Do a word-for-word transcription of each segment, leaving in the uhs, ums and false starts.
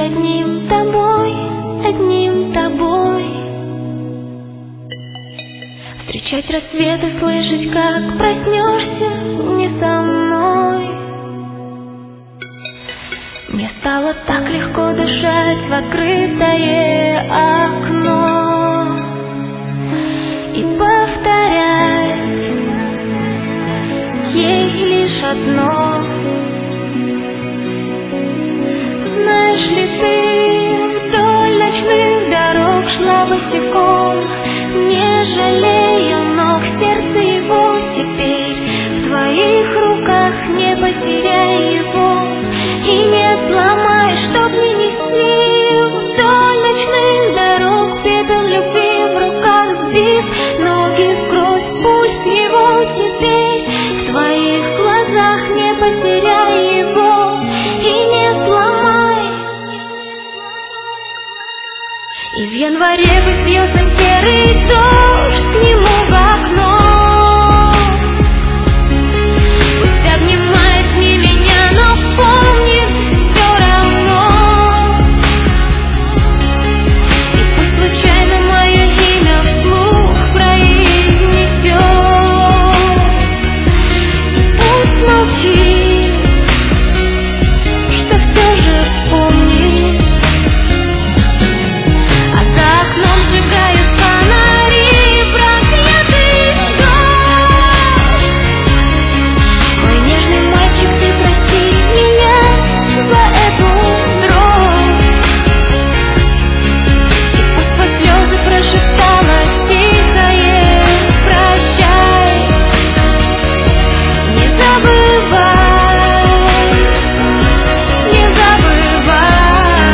одним тобой, одним тобой. Встречать рассветы, слышать, как проснешься не со мной. Мне стало так легко дышать в открытое окно и повторять ей лишь одно. Знаешь ли ты, вдоль ночных дорог шла босиком, не жалея ног, сердце его теперь в твоих руках, не потеряй его и не сломай, чтоб не нести. Вдоль ночных дорог пепел любви в руках сбит, ноги в кровь, пусть его теперь в твоих глазах, не потеряй его и не сломай. И в январе пусть льется серый дождь к нему в окно. Пусть обнимает не меня, но помнит все равно. И пусть случайно мое имя вслух произнесет, и пусть молчит, что все же помнит. А за окном сжигают фонари, проклятый дождь. Мой нежный мальчик, ты прости меня за эту дрожь. И пусть под слезы прошептала тихое прощай. Не забывай, не забывай.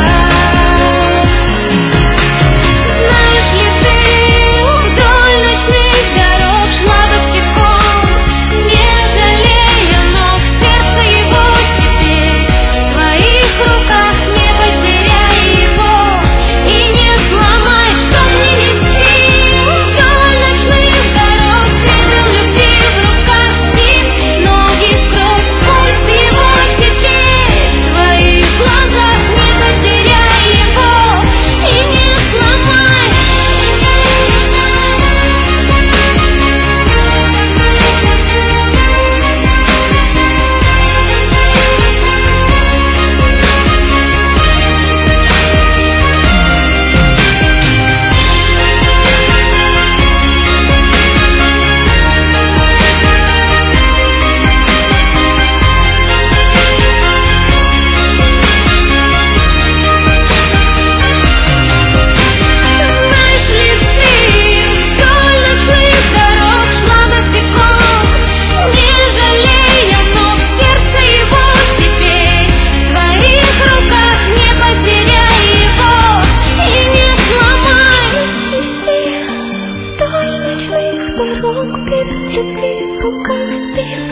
Знаешь ли ты, вдоль ночных дорог шла босиком, не жалея ног, сердце его теперь в твоих руках, не потеряй его и не сломай, чтоб не нести. Вдоль ночных дорог пепел любви в руках спит, ноги в кровь, пусть его теперь в твоих глазах, не потеряй его и не сломай. Знаешь ли ты, вдоль ночных дорог шла босиком, не жалея ног, сердце его теперь в твоих руках, не потеряй его и не сломай. Вдоль ночных дорог пепел любви в руках спит,